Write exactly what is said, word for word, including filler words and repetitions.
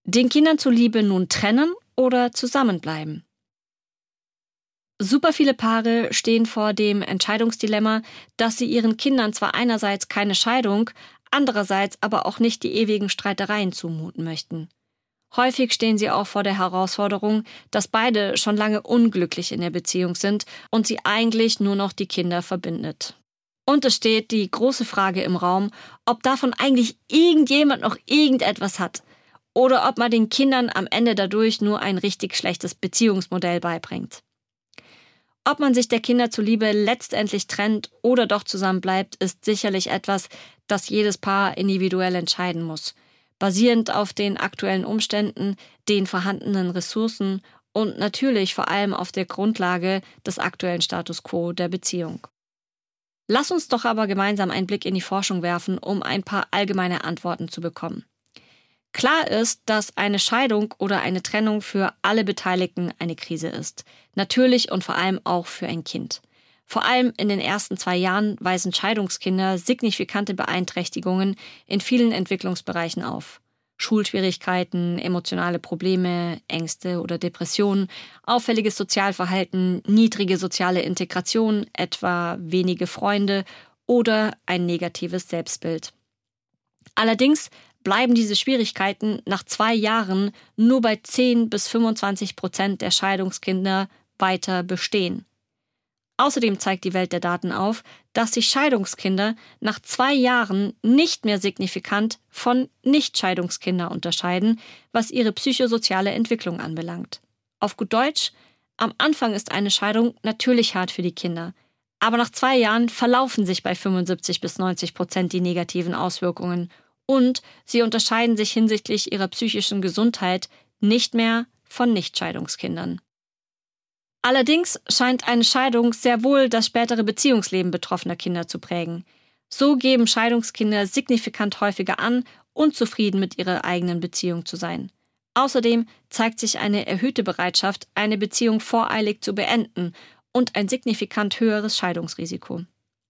Den Kindern zuliebe nun trennen oder zusammenbleiben? Super viele Paare stehen vor dem Entscheidungsdilemma, dass sie ihren Kindern zwar einerseits keine Scheidung, andererseits aber auch nicht die ewigen Streitereien zumuten möchten. Häufig stehen sie auch vor der Herausforderung, dass beide schon lange unglücklich in der Beziehung sind und sie eigentlich nur noch die Kinder verbindet. Und es steht die große Frage im Raum, ob davon eigentlich irgendjemand noch irgendetwas hat oder ob man den Kindern am Ende dadurch nur ein richtig schlechtes Beziehungsmodell beibringt. Ob man sich der Kinder zuliebe letztendlich trennt oder doch zusammenbleibt, ist sicherlich etwas, das jedes Paar individuell entscheiden muss, basierend auf den aktuellen Umständen, den vorhandenen Ressourcen und natürlich vor allem auf der Grundlage des aktuellen Status quo der Beziehung. Lass uns doch aber gemeinsam einen Blick in die Forschung werfen, um ein paar allgemeine Antworten zu bekommen. Klar ist, dass eine Scheidung oder eine Trennung für alle Beteiligten eine Krise ist. Natürlich und vor allem auch für ein Kind. Vor allem in den ersten zwei Jahren weisen Scheidungskinder signifikante Beeinträchtigungen in vielen Entwicklungsbereichen auf. Schulschwierigkeiten, emotionale Probleme, Ängste oder Depressionen, auffälliges Sozialverhalten, niedrige soziale Integration, etwa wenige Freunde oder ein negatives Selbstbild. Allerdings bleiben diese Schwierigkeiten nach zwei Jahren nur bei zehn bis fünfundzwanzig Prozent der Scheidungskinder weiter bestehen. Außerdem zeigt die Welt der Daten auf, dass sich Scheidungskinder nach zwei Jahren nicht mehr signifikant von Nicht-Scheidungskindern unterscheiden, was ihre psychosoziale Entwicklung anbelangt. Auf gut Deutsch, am Anfang ist eine Scheidung natürlich hart für die Kinder, aber nach zwei Jahren verlaufen sich bei fünfundsiebzig bis neunzig Prozent die negativen Auswirkungen und sie unterscheiden sich hinsichtlich ihrer psychischen Gesundheit nicht mehr von Nicht-Scheidungskindern. Allerdings scheint eine Scheidung sehr wohl das spätere Beziehungsleben betroffener Kinder zu prägen. So geben Scheidungskinder signifikant häufiger an, unzufrieden mit ihrer eigenen Beziehung zu sein. Außerdem zeigt sich eine erhöhte Bereitschaft, eine Beziehung voreilig zu beenden und ein signifikant höheres Scheidungsrisiko.